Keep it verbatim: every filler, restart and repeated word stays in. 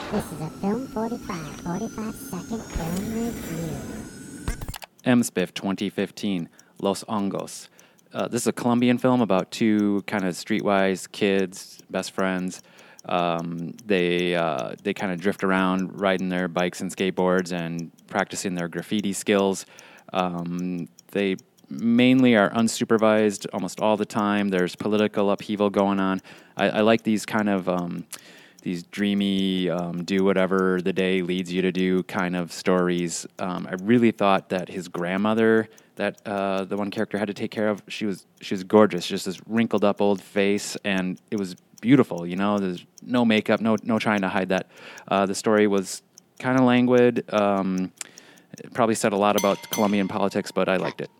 This is a Film forty-five, forty-five second film review. M S P I F twenty fifteen, Los Hongos. Uh, this is a Colombian film about two kind of streetwise kids, best friends. Um, they uh, they kind of drift around riding their bikes and skateboards and practicing their graffiti skills. Um, they mainly are unsupervised almost all the time. There's political upheaval going on. I, I like these kind of um, these dreamy, um, do whatever the day leads you to do kind of stories. Um, I really thought that his grandmother, that uh, the one character had to take care of, she was she was gorgeous, just this wrinkled up old face, and it was beautiful. You know, there's no makeup, no no trying to hide that. Uh, the story was kind of languid. Um, it probably said a lot about Colombian politics, but I liked it.